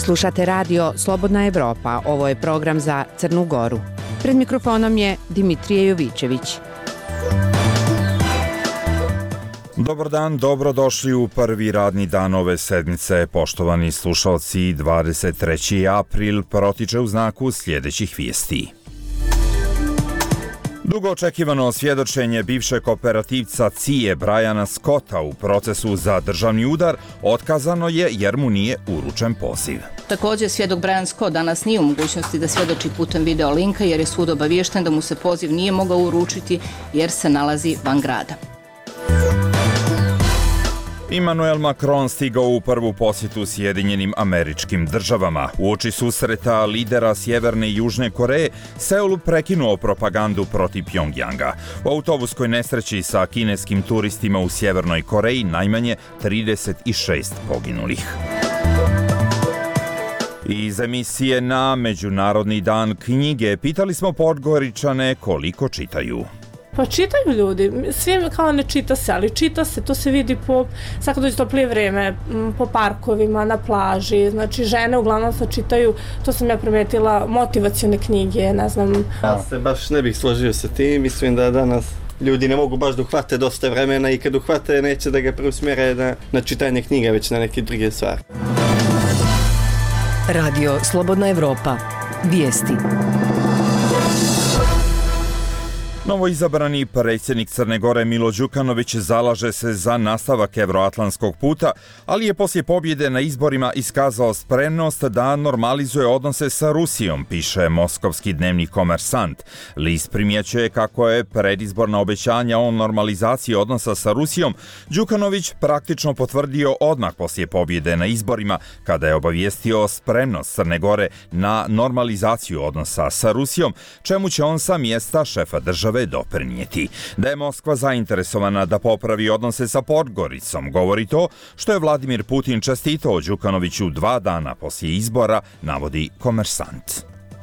Slušate radio Slobodna Evropa, ovo je program za Crnu Goru. Pred mikrofonom je Dimitrije Jovićević. Dobar dan, dobrodošli u prvi radni dan ove sedmice. Poštovani slušalci, 23. april protiče u znaku sljedećih vijesti. Dugo očekivano svjedočenje bivšeg operativca CIA Briana Scotta u procesu za državni udar otkazano je jer mu nije uručen poziv. Također, svjedok Brian Scott danas nije u mogućnosti da svjedoči putem video linka jer je sud obaviješten da mu se poziv nije mogao uručiti jer se nalazi van grada. Emmanuel Macron stigao u prvu posjetu Sjedinjenim Američkim Državama. Uoči susreta lidera Sjeverne i Južne Koreje, Seul prekinuo propagandu protiv Pjongjanga. U autobuskoj nesreći sa kineskim turistima u Sjevernoj Koreji najmanje 36 poginulih. Iz emisije na Međunarodni dan knjige pitali smo Podgoričane koliko čitaju. Pa čitaju ljudi, svi kao ne čita se, ali čita se, to se vidi sad kad dođe toplije vreme, po parkovima, na plaži, znači žene uglavnom se čitaju, to sam ja primetila, motivacione knjige, ne znam. Ja se baš ne bih složio sa tim, mislim da danas ljudi ne mogu baš da uhvate dosta vremena i kad uhvate neće da ga preusmjere na čitanje knjiga, već na neke druge stvari. Radio Slobodna Evropa. Vijesti. Novoizabrani predsjednik Crne Gore Milo Đukanović zalaže se za nastavak evroatlantskog puta, ali je poslije pobjede na izborima iskazao spremnost da normalizuje odnose sa Rusijom, piše moskovski dnevnik Komersant. List primjećuje kako je predizborna obećanja o normalizaciji odnosa sa Rusijom Đukanović praktično potvrdio odmah poslije pobjede na izborima, kada je obavijestio spremnost Crne Gore na normalizaciju odnosa sa Rusijom, čemu će on sa mjesta šefa države doprinijeti. Da je Moskva zainteresovana da popravi odnose sa Podgoricom, govori to što je Vladimir Putin čestitao Đukanoviću 2 dana poslije izbora, navodi Komersant.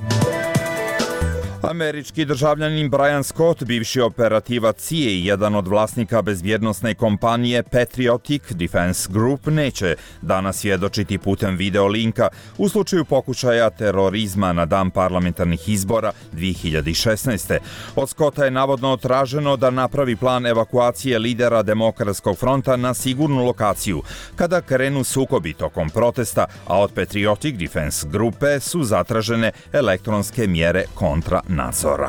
Američki državljanin Brian Scott, bivši operativac CIA i jedan od vlasnika bezbjednosne kompanije Patriotic Defense Group, neće danas svjedočiti putem video linka u slučaju pokušaja terorizma na dan parlamentarnih izbora 2016. Od Scotta je navodno traženo da napravi plan evakuacije lidera Demokratskog fronta na sigurnu lokaciju kada krenu sukobi tokom protesta, a od Patriotic Defense grupe su zatražene elektronske mjere kontra nadzora.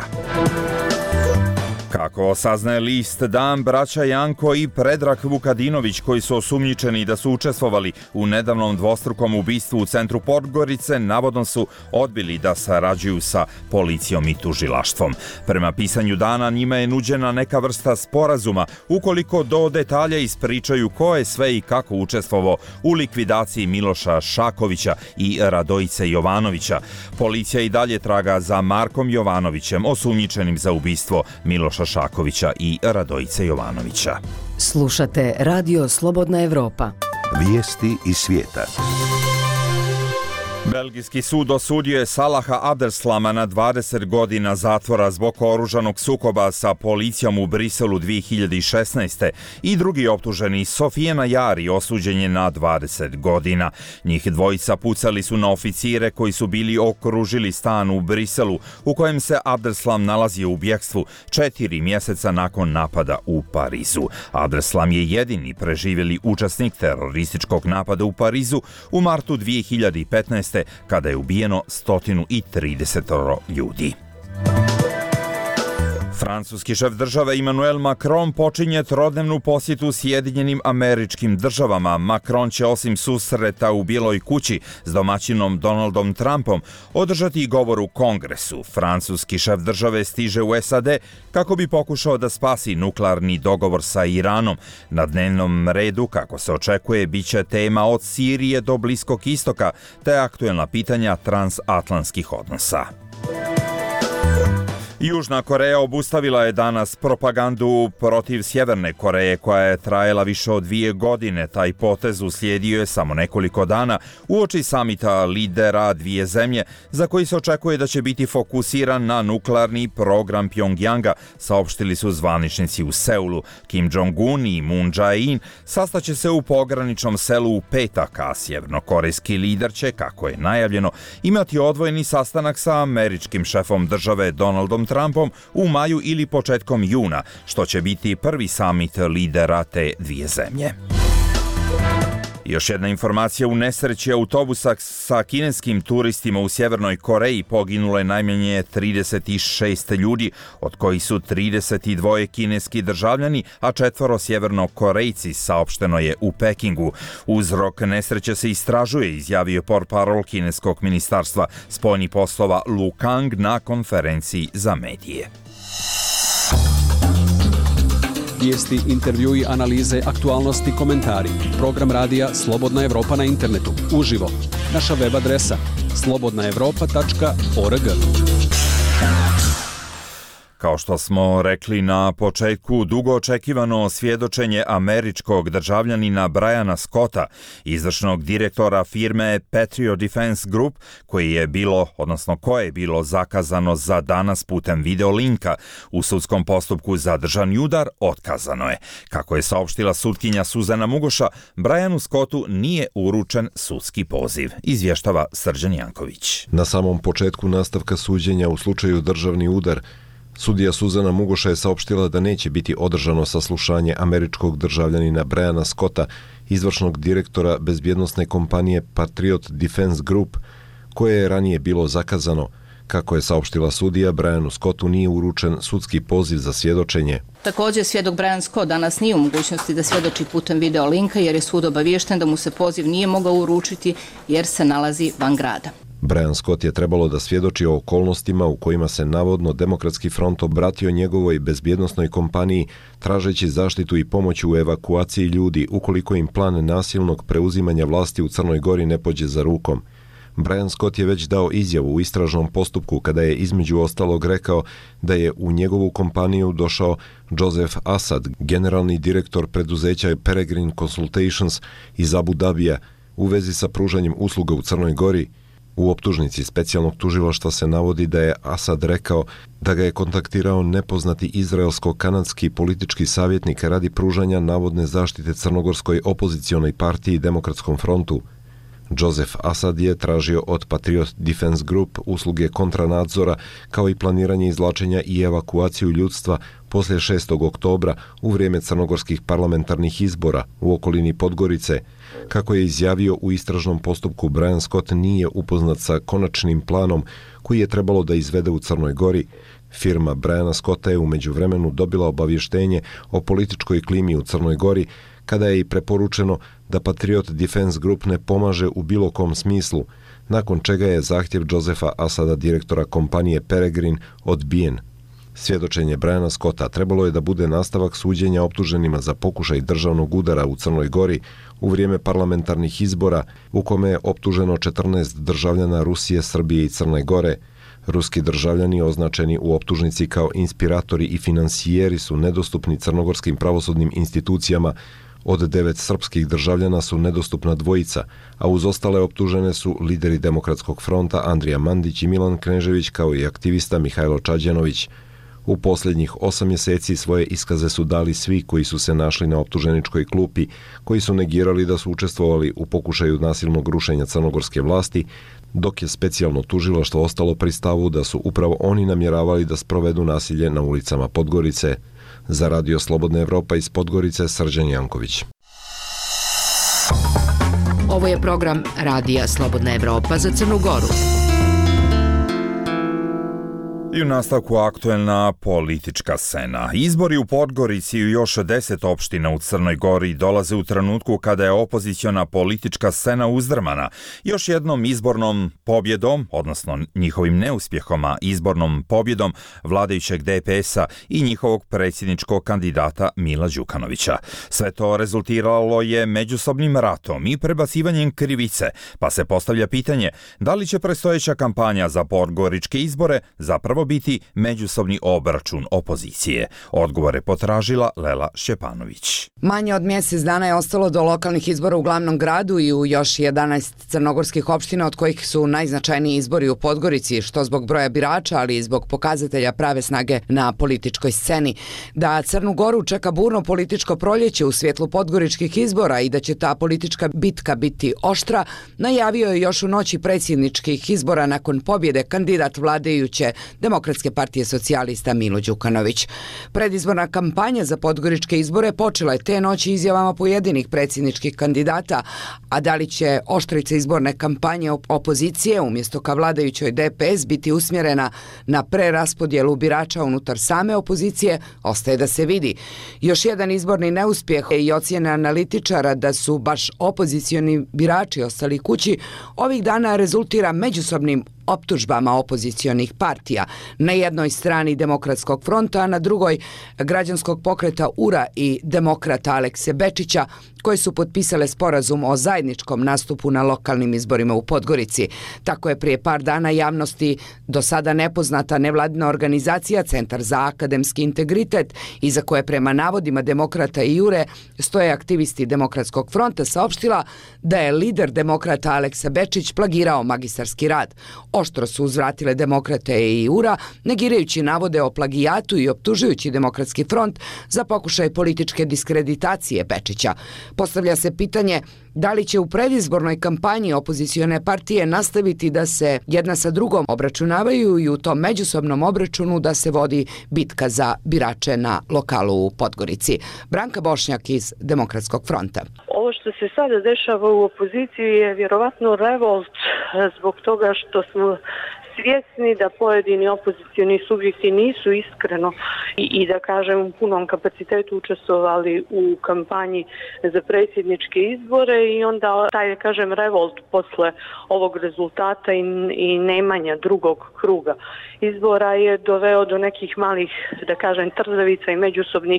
Kako saznaje list Dan, braća Janko i Predrag Vukadinović, koji su osumnjičeni da su učestvovali u nedavnom dvostrukom ubistvu u centru Podgorice, navodno su odbili da sarađuju sa policijom i tužilaštvom. Prema pisanju Dana, njima je nuđena neka vrsta sporazuma ukoliko do detalja ispričaju ko je sve i kako učestvovao u likvidaciji Miloša Šakovića i Radojice Jovanovića. Policija i dalje traga za Markom Jovanovićem, osumnjičenim za ubistvo Miloša Šakovića i Radojice Jovanovića. Slušate Radio Slobodna Evropa. Vijesti iz svijeta. Belgijski sud osudio je Salaha Abdeslama na 20 godina zatvora zbog oružanog sukoba sa policijom u Briselu 2016. i drugi optuženi Sofijena Jari osuđen je na 20 godina. Njih dvojica pucali su na oficire koji su bili okružili stan u Briselu u kojem se Abdeslam nalazio u bjekstvu 4 mjeseca nakon napada u Parizu. Abdeslam je jedini preživjeli učesnik terorističkog napada u Parizu u martu 2015. kada je ubijeno 130 ljudi. Francuski šef države Emmanuel Macron počinje trodnevnu posjetu Sjedinjenim Američkim Državama. Macron će osim susreta u Bijeloj kući s domaćinom Donaldom Trumpom održati govor u Kongresu. Francuski šef države stiže u SAD kako bi pokušao da spasi nuklearni dogovor sa Iranom. Na dnevnom redu, kako se očekuje, bit će tema od Sirije do Bliskog istoka te aktuelna pitanja transatlantskih odnosa. Južna Koreja obustavila je danas propagandu protiv Sjeverne Koreje koja je trajala više od 2 godine. Taj potez uslijedio je samo nekoliko dana uoči samita lidera dvije zemlje za koji se očekuje da će biti fokusiran na nuklearni program Pjongjanga, saopštili su zvaničnici u Seulu. Kim Jong-un i Moon Jae-in sastaće se u pograničnom selu u petak, a sjevernokorejski lider će, kako je najavljeno, imati odvojeni sastanak sa američkim šefom države Donaldom Trumpom u maju ili početkom juna, što će biti prvi samit lidera te dvije zemlje. Još jedna informacija: u nesreći autobusa sa kineskim turistima u Sjevernoj Koreji poginulo je najmanje 36 ljudi, od kojih su 32 kineski državljani, a 4 sjevernokorejci, saopšteno je u Pekingu. Uzrok nesreće se istražuje, izjavio portparol kineskog ministarstva spoljnih poslova Lu Kang na konferenciji za medije. Vijesti, intervjui, analize, aktualnosti, komentari. Program radija Slobodna Evropa na internetu. Uživo. Naša web adresa slobodnaevropa.org. Kao što smo rekli na početku, dugo očekivano svjedočenje američkog državljanina Briana Scotta, izvršnog direktora firme Patriot Defense Group, koje je bilo zakazano za danas putem videolinka. U sudskom postupku za državni udar otkazano je. Kako je saopštila sutkinja Suzana Mugoša, Brianu Scottu nije uručen sudski poziv, izvještava Srđan Janković. Na samom početku nastavka suđenja u slučaju državni udar, sudija Suzana Mugoša je saopštila da neće biti održano saslušanje američkog državljanina Briana Scotta, izvršnog direktora bezbjednosne kompanije Patriot Defense Group, koje je ranije bilo zakazano. Kako je saopštila sudija, Brianu Scottu nije uručen sudski poziv za svjedočenje. Također, svjedok Brian Scott danas nije u mogućnosti da svjedoči putem video linka jer je sud obaviješten da mu se poziv nije mogao uručiti jer se nalazi van grada. Brian Scott je trebalo da svjedoči o okolnostima u kojima se navodno Demokratski front obratio njegovoj bezbjednosnoj kompaniji tražeći zaštitu i pomoć u evakuaciji ljudi ukoliko im plan nasilnog preuzimanja vlasti u Crnoj Gori ne pođe za rukom. Brian Scott je već dao izjavu u istražnom postupku kada je između ostalog rekao da je u njegovu kompaniju došao Joseph Assad, generalni direktor preduzeća Peregrine Consultations iz Abu Dabija, u vezi sa pružanjem usluga u Crnoj Gori. U optužnici specijalnog tužilaštva se navodi da je Assad rekao da ga je kontaktirao nepoznati izraelsko-kanadski politički savjetnik radi pružanja navodne zaštite crnogorskoj opozicionoj partiji Demokratskom frontu. Joseph Assad je tražio od Patriot Defense Group usluge kontranadzora kao i planiranje izvlačenja i evakuaciju ljudstva poslije 6. oktobra u vrijeme crnogorskih parlamentarnih izbora u okolini Podgorice. Kako je izjavio u istražnom postupku, Brian Scott nije upoznat sa konačnim planom koji je trebalo da izvede u Crnoj Gori. Firma Briana Scotta je u međuvremenu dobila obavještenje o političkoj klimi u Crnoj Gori, kada je i preporučeno da Patriot Defense Group ne pomaže u bilo kom smislu, nakon čega je zahtjev Josepha Assada, direktora kompanije Peregrine, odbijen. Svjedočenje Briana Scotta trebalo je da bude nastavak suđenja optuženima za pokušaj državnog udara u Crnoj Gori u vrijeme parlamentarnih izbora, u kome je optuženo 14 državljana Rusije, Srbije i Crne Gore. Ruski državljani označeni u optužnici kao inspiratori i finansijeri su nedostupni crnogorskim pravosudnim institucijama. Od 9 srpskih državljana su nedostupna 2, a uz ostale optužene su lideri Demokratskog fronta Andrija Mandić i Milan Knežević, kao i aktivista Mihajlo Čađanović. U posljednjih 8 mjeseci svoje iskaze su dali svi koji su se našli na optuženičkoj klupi, koji su negirali da su učestvovali u pokušaju nasilnog rušenja crnogorske vlasti, dok je specijalno tužilaštvo ostalo pri stavu da su upravo oni namjeravali da sprovedu nasilje na ulicama Podgorice. Za Radio Slobodna Evropa iz Podgorice, Srđan Janković. Ovo je program Radija Slobodna Evropa za Crnu Goru. I u nastavku aktuelna politička scena. Izbori u Podgorici i još 10 opština u Crnoj Gori dolaze u trenutku kada je opoziciona politička scena uzdrmana. Još jednom izbornom pobjedom, odnosno njihovim neuspjehom, a izbornom pobjedom vladajućeg DPS-a i njihovog predsjedničkog kandidata Mila Đukanovića. Sve to rezultiralo je međusobnim ratom i prebacivanjem krivice, pa se postavlja pitanje da li će predstojeća kampanja za podgoričke izbore zapravo mogao biti međusobni obračun opozicije. Odgovore potražila Lela Šćepanović. Manje od mjesec dana je ostalo do lokalnih izbora u glavnom gradu i u još 11 crnogorskih opština, od kojih su najznačajniji izbori u Podgorici, što zbog broja birača, ali i zbog pokazatelja prave snage na političkoj sceni. Da Crnu Goru čeka burno političko proljeće u svjetlu podgoričkih izbora i da će ta politička bitka biti oštra, najavio je još u noći predsjedničkih izbora nakon pobjede kandidat vladajuće Demokratske partije socijalista Milo Đukanović. Predizborna kampanja za podgoričke izbore počela je te noći izjavama pojedinih predsjedničkih kandidata, a da li će oštrica izborne kampanje opozicije umjesto ka vladajućoj DPS biti usmjerena na preraspodjelu birača unutar same opozicije, ostaje da se vidi. Još jedan izborni neuspjeh i ocjene analitičara da su baš opozicioni birači ostali kući ovih dana rezultira međusobnim optužbama opozicionih partija. Na jednoj strani Demokratskog fronta, a na drugoj građanskog pokreta URA i demokrata Alekse Bečića, koje su potpisale sporazum o zajedničkom nastupu na lokalnim izborima u Podgorici. Tako je prije par dana javnosti do sada nepoznata nevladina organizacija Centar za akademski integritet, iza koje prema navodima demokrata i URE stoje aktivisti Demokratskog fronta, saopštila da je lider demokrata Aleksa Bečić plagirao magistarski rad. Oštro su uzvratile demokrate i URA, negirajući navode o plagijatu i optužujući Demokratski front za pokušaj političke diskreditacije Bečića. Postavlja se pitanje da li će u predizbornoj kampanji opozicione partije nastaviti da se jedna sa drugom obračunavaju i u tom međusobnom obračunu da se vodi bitka za birače na lokalu u Podgorici. Branka Bošnjak iz Demokratskog fronta. Ovo što se sada dešava u opoziciji je vjerovatno revolt zbog toga što smo svjesni da pojedini opozicioni subjekti nisu iskreno i da kažem u punom kapacitetu učestvovali u kampanji za predsjedničke izbore i onda taj, kažem, revolt posle ovog rezultata i nemanja drugog kruga izbora je doveo do nekih malih, da kažem, trzavica i međusobnih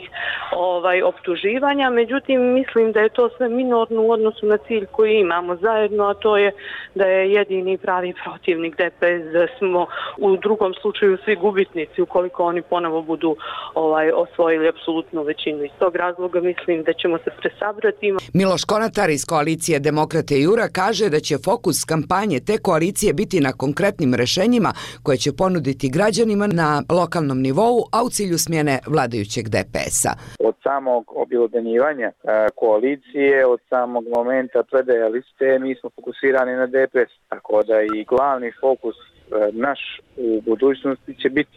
optuživanja. Međutim, mislim da je to sve minorno u odnosu na cilj koji imamo zajedno, a to je da je jedini pravi protivnik DPS, da smo u drugom slučaju svi gubitnici ukoliko oni ponovo budu osvojili apsolutnu većinu. Iz tog razloga mislim da ćemo se presabrati. Miloš Konatar iz koalicije Demokrate i URA kaže da će fokus kampanje te koalicije biti na konkretnim rešenjima koje će ponuditi građanima na lokalnom nivou, a u cilju smjene vladajućeg DPS-a. Od samog objelodanjivanja koalicije, od samog momenta predaje liste, mi smo fokusirani na DPS, tako da i glavni fokus naš u budućnosti će biti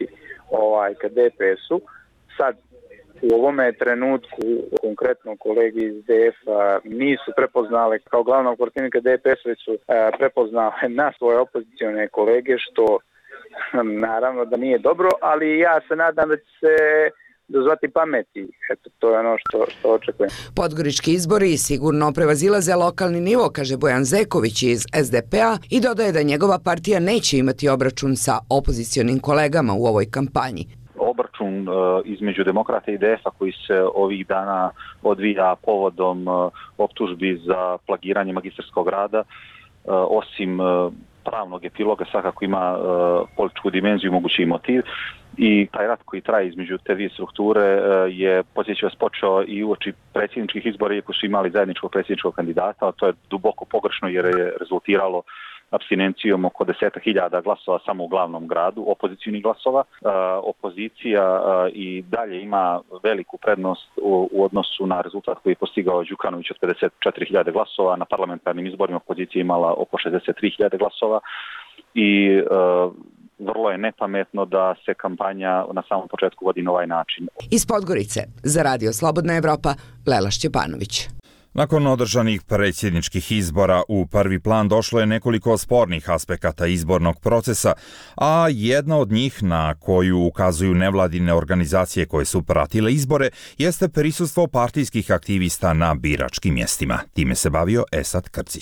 ka DPS-u. Sad, u ovome trenutku konkretno kolege iz DF-a nisu prepoznale kao glavnog protivnika DPS-a, već su prepoznale na svoje opozicione kolege, što naravno da nije dobro, ali ja se nadam da će se dozvati pameti. Eto, to je ono što očekujem. Podgorički izbori sigurno prevazilaze lokalni nivo, kaže Bojan Zeković iz SDP-a i dodaje da njegova partija neće imati obračun sa opozicionim kolegama u ovoj kampanji. Obračun između Demokrata i DF-a koji se ovih dana odvija povodom optužbi za plagiranje magistarskog rada, osim pravnog epiloga, svakako ima političku dimenziju, mogući i motiv. I taj rat koji traje između te dvije strukture je, podsjećam vas, počeo i uoči predsjedničkih izbora, iako su imali zajedničkog predsjedničkog kandidata, a to je duboko pogrešno jer je rezultiralo apstinencijom oko 10.000 glasova samo u glavnom gradu, opozicijnih glasova. Opozicija i dalje ima veliku prednost u odnosu na rezultat koji je postigao Đukanović od 54.000 glasova. Na parlamentarnim izborima opozicija imala oko 63.000 glasova i vrlo je nepametno da se kampanja na samom početku vodi na ovaj način. Iz Podgorice za Radio Slobodna Evropa, Lela Šćepanović. Nakon održanih predsjedničkih izbora u prvi plan došlo je nekoliko spornih aspekata izbornog procesa, a jedna od njih na koju ukazuju nevladine organizacije koje su pratile izbore jeste prisustvo partijskih aktivista na biračkim mjestima. Time se bavio Esad Krcić.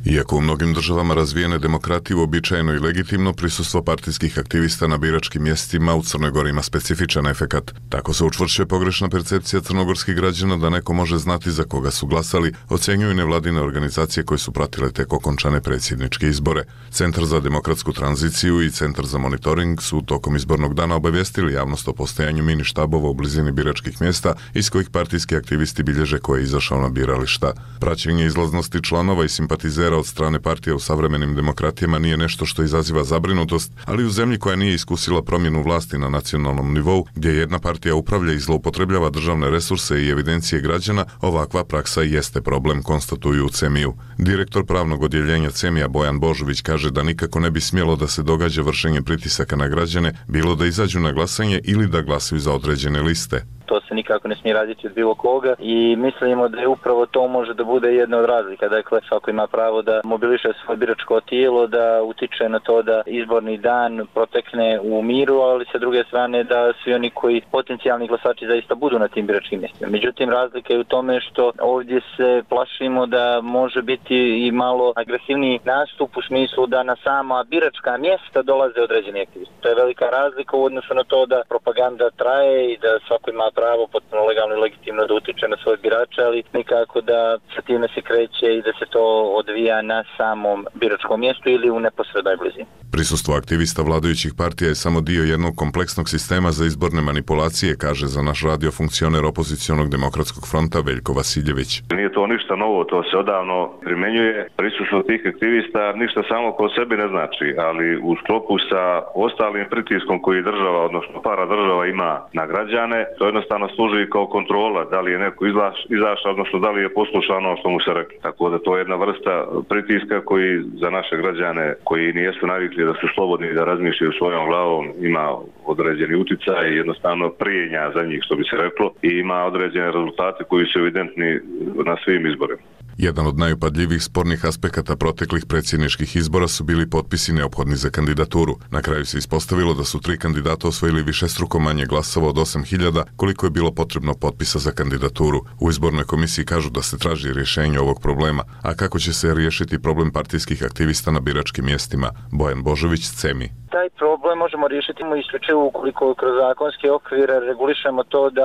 Iako u mnogim državama razvijene demokratije uobičajeno i legitimno, prisustvo partijskih aktivista na biračkim mjestima u Crnoj Gori ima specifičan efekat. Tako se učvršćuje pogrešna percepcija crnogorskih građana da neko može znati za koga su glasali, ocenjuju nevladine organizacije koje su pratile tek okončane predsjedničke izbore. Centar za demokratsku tranziciju i Centar za monitoring su tokom izbornog dana obavijestili javnost o postojanju mini štabova u blizini biračkih mjesta iz kojih partijski aktivisti bilježe ko je izašao na birališta. Praćenje izlaznosti članova i simpatizera od strane partija u savremenim demokratijama nije nešto što izaziva zabrinutost, ali u zemlji koja nije iskusila promjenu vlasti na nacionalnom nivou, gdje jedna partija upravlja i zloupotrebljava državne resurse i evidencije građana, ovakva praksa jeste problem, konstatuju u CEMI-u. Direktor pravnog odjeljenja CEMI-a Bojan Božović kaže da nikako ne bi smjelo da se događa vršenje pritisaka na građane, bilo da izađu na glasanje ili da glasaju za određene liste. To se nikako ne smije raditi od bilo koga i mislimo da je upravo to može da bude jedna od razlika. Dakle, svako ima pravo da mobiliše svoje biračko tijelo, da utiče na to da izborni dan protekne u miru, ali sa druge strane da svi oni koji potencijalni glasači zaista budu na tim biračkim mjestima. Međutim, razlika je u tome što ovdje se plašimo da može biti i malo agresivniji nastup u smislu da na sama biračka mjesta dolaze određeni aktivisti. To je velika razlika u odnosu na to da propaganda traje i da svako ima pravo potpuno legalno i legitimno da utiče na svoje birače, ali nikako da sa time se kreće i da se to odvija na samom biračkom mjestu ili u neposrednoj blizini. Prisustvo aktivista vladajućih partija je samo dio jednog kompleksnog sistema za izborne manipulacije, kaže za naš radio funkcioner opozicionog demokratskog fronta Veljko Vasiljević. Nije to ništa novo, to se odavno primjenjuje. Prisustvo tih aktivista ništa samo po sebi ne znači, ali u sklopu sa ostalim pritiskom koji država, odnosno paradržava ima na građane, to jednostavno služi kao kontrola, da li je neko izašao, odnosno da li je poslušano što mu se rekli. Tako da to je jedna vrsta pritiska koji za naše građane koji nijesu navikli da su slobodni da razmišljaju svojom glavom, ima određeni uticaj i jednostavno prijenja za njih, što bi se reklo, i ima određene rezultate koji su evidentni na svim izborima. Jedan od najupadljivijih spornih aspekata proteklih predsjedničkih izbora su bili potpisi neophodni za kandidaturu. Na kraju se ispostavilo da su 3 kandidata osvojili višestruko manje glasova od 8.000 koliko je bilo potrebno potpisa za kandidaturu. U izbornoj komisiji kažu da se traži rješenje ovog problema, a kako će se riješiti problem partijskih aktivista na biračkim mjestima? Bojan Božović, CEMI. Taj problem možemo riješiti isključivo ukoliko kroz zakonske okvire regulišemo to da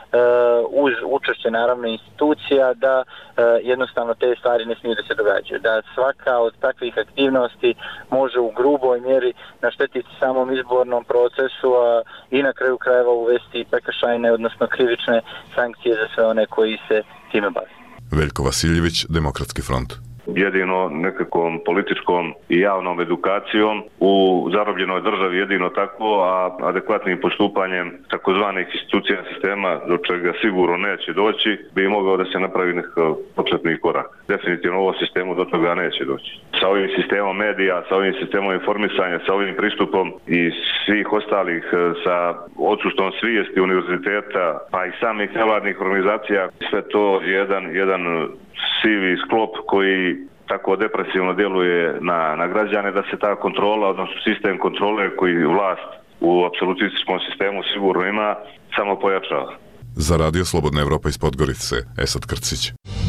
uz učešće naravno institucija da jednostavno te stvari ne smiju da se događaju. Da svaka od takvih aktivnosti može u gruboj mjeri naštetiti samom izbornom procesu, a i na kraju krajeva uvesti prekršajne, odnosno krivične sankcije za sve one koji se time bave. Veljko Vasiljević, Demokratski front. Jedino nekakvom političkom i javnom edukacijom u zarobljenoj državi jedino tako, a adekvatnim postupanjem takozvanih institucija sistema, do čega sigurno neće doći, bi mogao da se napravi nekakav početni korak. Definitivno ovo sistemu do toga neće doći. Sa ovim sistemom medija, sa ovim sistemom informisanja, sa ovim pristupom i svih ostalih, sa odsustvom svijesti univerziteta, pa i samih nevladnih organizacija, sve to je jedan sivi sklop koji tako depresivno djeluje na građane da se ta kontrola, odnosno sistem kontrole koji vlast u apsolutističkom sistemu sigurno ima, samo pojačava. Za radio Slobodna Evropa iz Podgorice, Esad Krcić.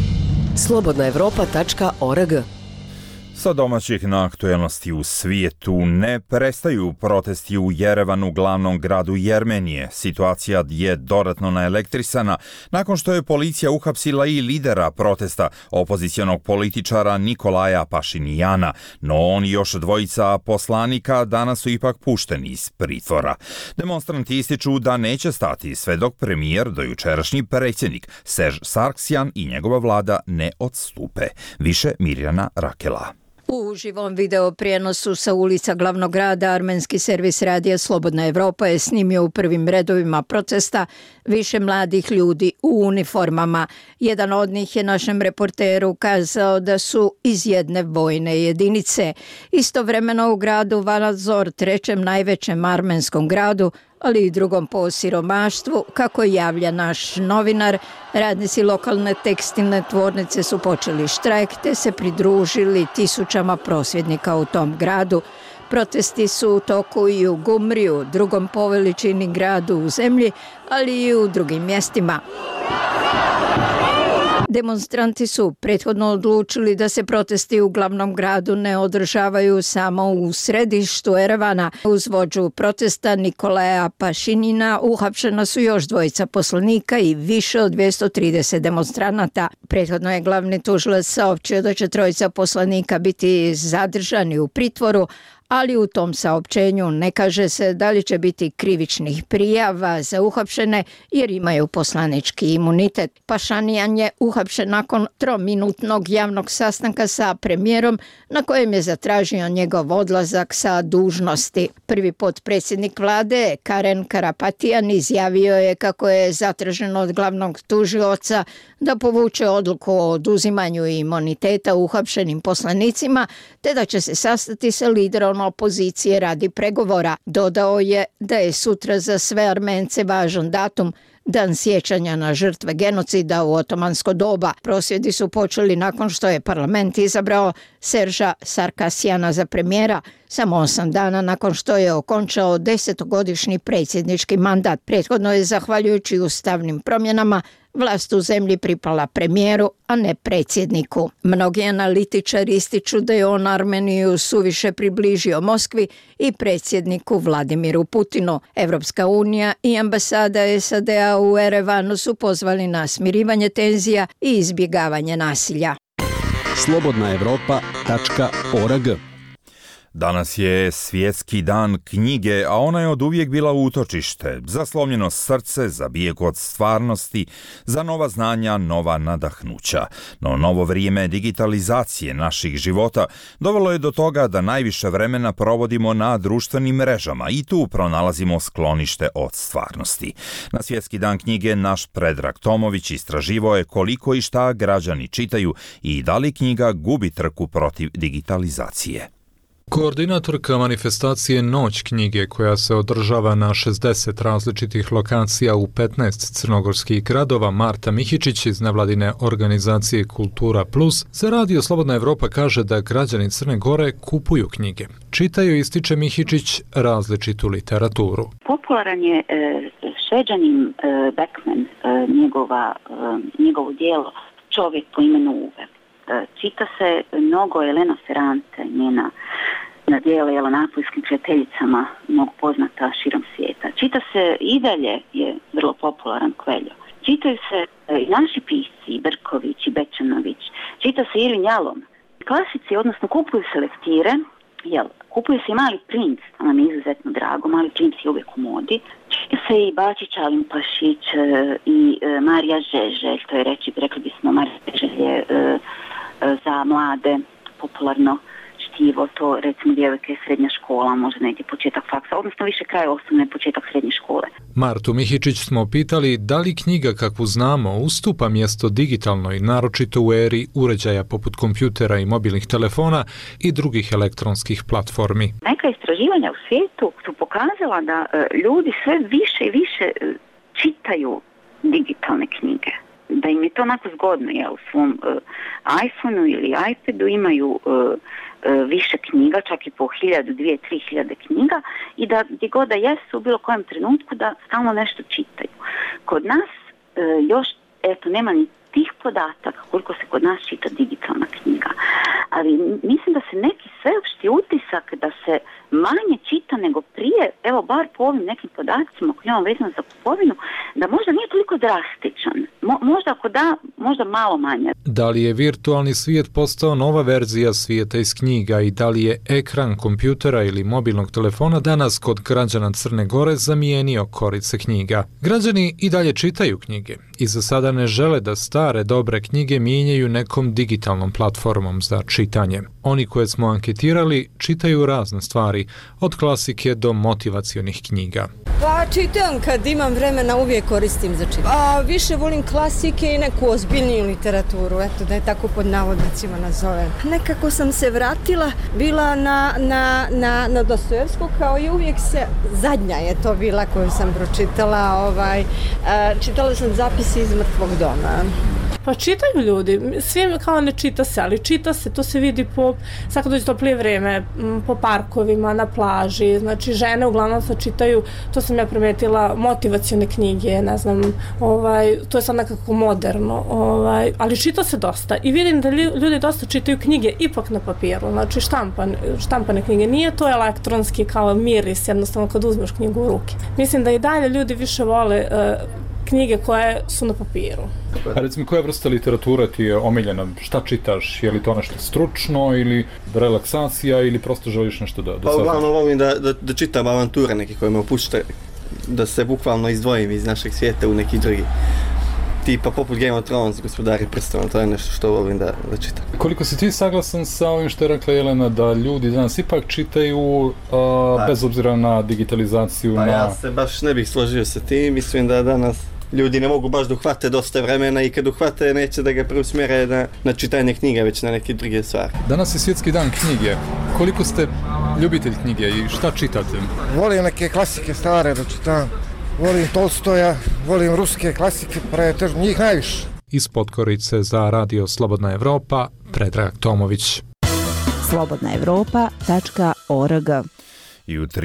slobodnaevropa.org. Sa domaćih na aktuelnosti u svijetu ne prestaju protesti u Jerevanu, glavnom gradu Jermenije. Situacija je dodatno naelektrisana nakon što je policija uhapsila i lidera protesta, opozicionog političara Nikolaja Pašinjana, no on i još 2 poslanika danas su ipak pušteni iz pritvora. Demonstranti ističu da neće stati sve dok premijer, dojučerašnji predsjednik Serž Sargsjan i njegova vlada ne odstupe. Više Mirjana Rakela. U uživom video prijenosu sa ulica glavnog grada armenski servis radija Slobodna Evropa je snimio u prvim redovima protesta više mladih ljudi u uniformama. Jedan od njih je našem reporteru kazao da su iz jedne vojne jedinice. Istovremeno u gradu Valazor, 3. najvećem armenskom gradu, ali i drugom po siromaštvu, kako javlja naš novinar, radnici lokalne tekstilne tvornice su počeli štrajk te se pridružili tisućama prosvjednika u tom gradu. Protesti su u toku i u Gumriju, drugom po veličini gradu u zemlji, ali i u drugim mjestima. Demonstranti su prethodno odlučili da se protesti u glavnom gradu ne održavaju samo u središtu Erevana. Uz vođu protesta Nikolaja Pašinina uhapšena su još dvojica poslanika i više od 230 demonstranata. Prethodno je glavni tužilac saopćio da će trojica poslanika biti zadržani u pritvoru, ali u tom saopćenju ne kaže se da li će biti krivičnih prijava za uhapšene jer imaju poslanički imunitet. Pašanijan je uhapšen nakon 3-minutnog javnog sastanka sa premijerom na kojem je zatražio njegov odlazak sa dužnosti. Prvi potpredsjednik vlade Karen Karapatian izjavio je kako je zatraženo od glavnog tužioca da povuče odluku o oduzimanju imuniteta uhapšenim poslanicima te da će se sastati sa liderom opozicije radi pregovora. Dodao je da je sutra za sve Armence važan datum, dan sjećanja na žrtve genocida u otomansko doba. Prosvjedi su počeli nakon što je parlament izabrao Serža Sarkasijana za premijera, samo 8 dana nakon što je okončao 10-godišnji predsjednički mandat. Prethodno je, zahvaljujući ustavnim promjenama, vlast u zemlji pripala premijeru, a ne predsjedniku. Mnogi analitičari ističu da je on Armeniju suviše približio Moskvi i predsjedniku Vladimiru Putinu. Evropska unija i ambasada SAD-a u Erevanu su pozvali na smirivanje tenzija i izbjegavanje nasilja. slobodnaevropa.org. Danas je svjetski dan knjige, a ona je oduvijek bila utočište za slomljeno srce, za bijeg od stvarnosti, za nova znanja, nova nadahnuća. No novo vrijeme digitalizacije naših života dovelo je do toga da najviše vremena provodimo na društvenim mrežama i tu pronalazimo sklonište od stvarnosti. Na svjetski dan knjige naš Predrag Tomović istraživao je koliko i šta građani čitaju i da li knjiga gubi trku protiv digitalizacije. Koordinatorka manifestacije Noć knjige, koja se održava na 60 različitih lokacija u 15 crnogorskih gradova, Marta Mihičić iz nevladine organizacije Kultura Plus, za Radio Slobodna Evropa kaže da građani Crne Gore kupuju knjige. Čitaju, ističe Mihičić, različitu literaturu. Popularan je Šveđanin Beckman, njegovo djelo Čovjek po imenu Uve. Čita se mnogo Elena Ferrante, njena na djela na Apuljskim prijateljicama, mnogo poznata širom svijeta. Čita se i dalje, je vrlo popularan Coelho. Čitaju se i naši pisci, i Brković, i Bečanović. Čita se Irvin Jalom. Klasici, odnosno kupuju se lektire, kupuje se i Mali princ, to nam je izuzetno drago, Mali princ je uvijek u modi. Čita se i Bačić Alimpašić i Marija Žeželj, to je rekli bismo Marija Žeželj je za mlade popularno štivo, to recimo djevojke srednja škola, možda negdje početak faksa, odnosno više kraj osnovne, početak srednje škole. Martu Mihičić smo pitali da li knjiga kakvu znamo ustupa mjesto digitalnoj, naročito u eri uređaja poput kompjutera i mobilnih telefona i drugih elektronskih platformi. Neka istraživanja u svijetu su pokazala da ljudi sve više i više čitaju digitalne knjige. Da im je to onako zgodno, u svom iPhoneu ili iPadu imaju više knjiga, čak i po 1000, 2, 3.000 knjiga i da gdje god da jesu u bilo kojem trenutku da stalno nešto čitaju. Kod nas još nema ni tih podataka koliko se kod nas čita digitalna knjiga. Ali mislim da se neki sveopšti utisak da se manje čita nego prije, evo bar po ovim nekim podacima koji imamo vezano za kupovinu, da možda nije toliko drastičan. Možda ako da, možda malo manje. Da li je virtualni svijet postao nova verzija svijeta iz knjiga i da li je ekran kompjutera ili mobilnog telefona danas kod građana Crne Gore zamijenio korice knjiga? Građani i dalje čitaju knjige i za sada ne žele da stare dobre knjige mijenjaju nekom digitalnom platformom za čitanje. Oni koje smo anketirali čitaju razne stvari, od klasike do motivacionih knjiga. Pa čitam kad imam vremena, uvijek koristim za čitanje. A više volim klasike i neku ozbiljniju literaturu, eto da je tako pod navodnicima nazovem. Nekako sam se vratila, bila na Dostojevskog, kao i uvijek zadnja je to bila koju sam pročitala, čitala sam Zapisi iz mrtvog doma. Pa čitaju ljudi, svi kao ne čita se, ali čita se, to se vidi sad kad dođe toplije vreme, po parkovima, na plaži, znači žene uglavnom sad čitaju, to sam ja primetila, motivacione knjige, ne znam, to je sad nekako moderno, ali čita se dosta i vidim da ljudi dosta čitaju knjige ipak na papiru, znači štampane knjige, nije to elektronski kao miris, jednostavno kad uzmeš knjigu u ruke. Mislim da i dalje ljudi više vole knjige koje su na papiru. A recimo, koja vrsta literature ti je omiljena? Šta čitaš? Je li to nešto stručno ili relaksacija ili prosto želiš nešto da saznaš? Pa uglavnom volim da čitam avanture neke koje me opušte, da se bukvalno izdvojim iz našeg svijeta u neki drugi. Tipa poput Game of Thrones, Gospodari prstova, to je nešto što volim da čitam. Koliko si ti saglasan sa ovim što je rekla Jelena, da ljudi danas ipak čitaju bez obzira na digitalizaciju? Ja se baš ne bih složio sa tim, mislim da danas ljudi ne mogu baš da uhvate dosta vremena i kad uhvate neće da ga preusmjere na čitanje knjiga, već na neke druge stvari. Danas je svjetski dan knjige. Koliko ste ljubitelj knjige i šta čitate? Volim neke klasike stare da čitam. Volim Tolstoja, volim ruske klasike, njih najviše. Iz Podgorice za Radio Slobodna Evropa, Predrag Tomović. slobodnaevropa.org. I u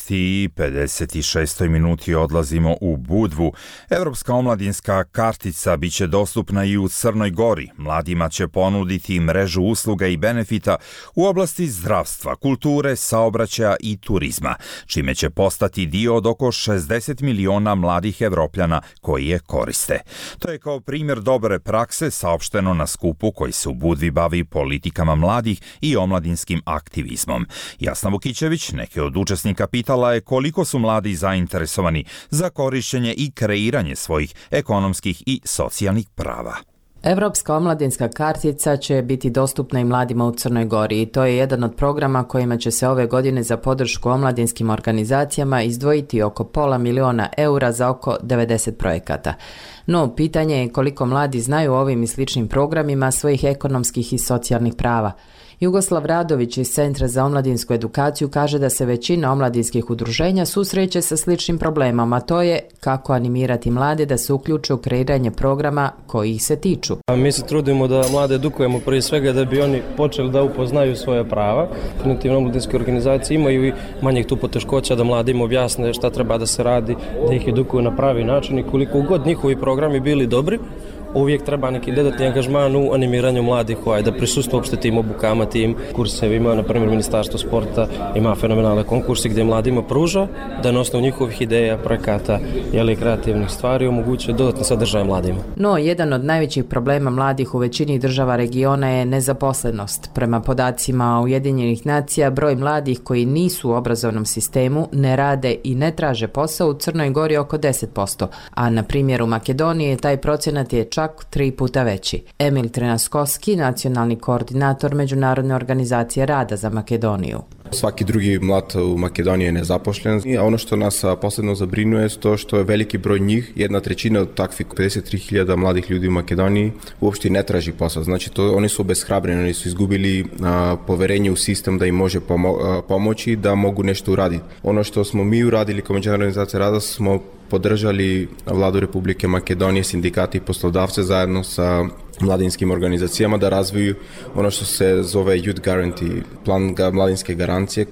13:56 minuti odlazimo u Budvu. Evropska omladinska kartica biće dostupna i u Crnoj Gori. Mladima će ponuditi mrežu usluga i benefita u oblasti zdravstva, kulture, saobraćaja i turizma, čime će postati dio od oko 60 miliona mladih Evropljana koji je koriste. To je kao primjer dobre prakse saopšteno na skupu koji se u Budvi bavi politikama mladih i omladinskim aktivizmom. Jasna Vukićević, neke od učesnika pitala je koliko su mladi zainteresovani za korišćenje i kreiranje svojih ekonomskih i socijalnih prava. Evropska omladinska kartica će biti dostupna i mladima u Crnoj Gori i to je jedan od programa kojima će se ove godine za podršku omladinskim organizacijama izdvojiti oko €500.000 za oko 90 projekata. No, pitanje je koliko mladi znaju o ovim i sličnim programima svojih ekonomskih i socijalnih prava. Jugoslav Radović iz Centra za omladinsku edukaciju kaže da se većina omladinskih udruženja susreće sa sličnim problemama, a to je kako animirati mlade da se uključe u kreiranje programa koji ih se tiču. Mi se trudimo da mlade edukujemo prije svega da bi oni počeli da upoznaju svoje prava. Definitivno omladinske organizacije imaju i manjih tu poteškoća da mladima objasne šta treba da se radi, da ih edukuju na pravi način i koliko god njihovi programi bili dobri, uvijek treba neki dodatni angažman u animiranju mladih da prisustuju uopšte tim obukama, tim kursevima. Na primjer, Ministarstvo sporta ima fenomenalne konkursi gdje mladima pruža da na osnovu njihovih ideja, projekata i kreativnih stvari omogućuje dodatni sadržaj mladima. No, jedan od najvećih problema mladih u većini država regiona je nezaposlenost. Prema podacima Ujedinjenih nacija, broj mladih koji nisu u obrazovnom sistemu, ne rade i ne traže posao u Crnoj Gori oko 10%, a na primjeru Makedonije taj procenat je čak 3 puta veći. Emil Trenaskoski, nacionalni koordinator Međunarodne organizacije rada za Makedoniju. Svaki drugi mlad u Makedoniji je nezapošljen, a ono što nas posebno zabrinuje je to što je veliki broj njih, 1/3 od takvih 53.000 mladih ljudi u Makedoniji uopšte ne traži posao. Znači oni su obeshrabreni, oni su izgubili poverenje u sistem da im može pomoći da mogu nešto uraditi. Ono što smo mi uradili kao Međunarodna organizacija rada, smo podržali vladu Republike Makedonije, sindikati i poslodavce zajedno sa mladinskim organizacijama da razviju ono što se zove Youth Guarantee, plan mladinske garancije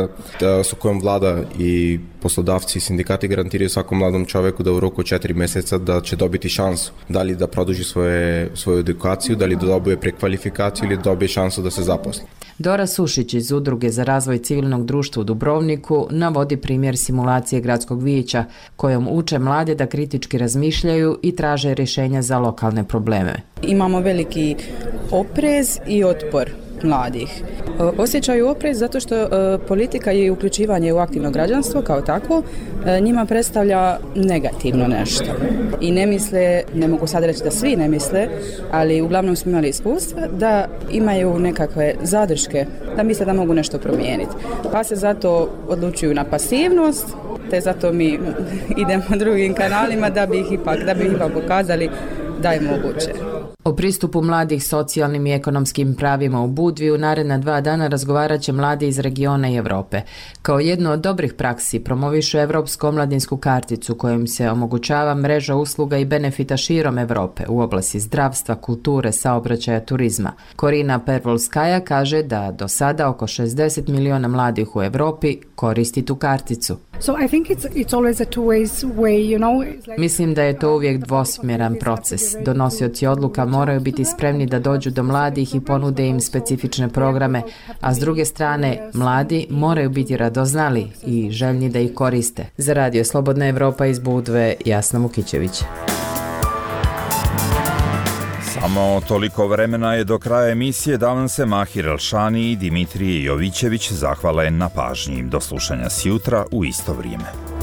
sa kojom vlada i poslodavci i sindikati garantiraju svakom mladom čovjeku da u roku 4 mjeseca da će dobiti šansu. Da li da produži svoju edukaciju, da li da dobije prekvalifikaciju ili dobije šansu da se zaposli. Dora Sušić iz Udruge za razvoj civilnog društva u Dubrovniku navodi primjer simulacije gradskog vijeća kojom uče mlade da kritički razmišljaju i traže rješenja za lokalne probleme. Imamo veliki oprez i otpor mladih. Osjećaju oprez zato što politika i uključivanje u aktivno građanstvo kao takvo njima predstavlja negativno nešto. I ne misle, ne mogu sad reći da svi ne misle, ali uglavnom smo imali iskustva da imaju nekakve zadrške, da misle da mogu nešto promijeniti. Pa se zato odlučuju na pasivnost, te zato mi idemo drugim kanalima da bi ih ipak pokazali da je moguće. O pristupu mladih socijalnim i ekonomskim pravima u Budvi u naredna 2 dana razgovarat će mladi iz regiona i Europe. Kao jednu od dobrih praksi promovišu Evropsku omladinsku karticu kojom se omogućava mreža usluga i benefita širom Europe u oblasti zdravstva, kulture, saobraćaja, turizma. Korina Pervolskaja kaže da do sada oko 60 miliona mladih u Europi koristi tu karticu. Mislim da je to uvijek dvosmjeran proces. Donosioci odluka moraju biti spremni da dođu do mladih i ponude im specifične programe, a s druge strane, mladi moraju biti radoznali i željni da ih koriste. Za Radio Slobodna Evropa iz Budve, Jasna Mukićević. Samo toliko vremena je do kraja emisije, da vam se Mahir Elšani i Dimitrije Jovićević zahvale na pažnji. Do slušanja sjutra u isto vrijeme.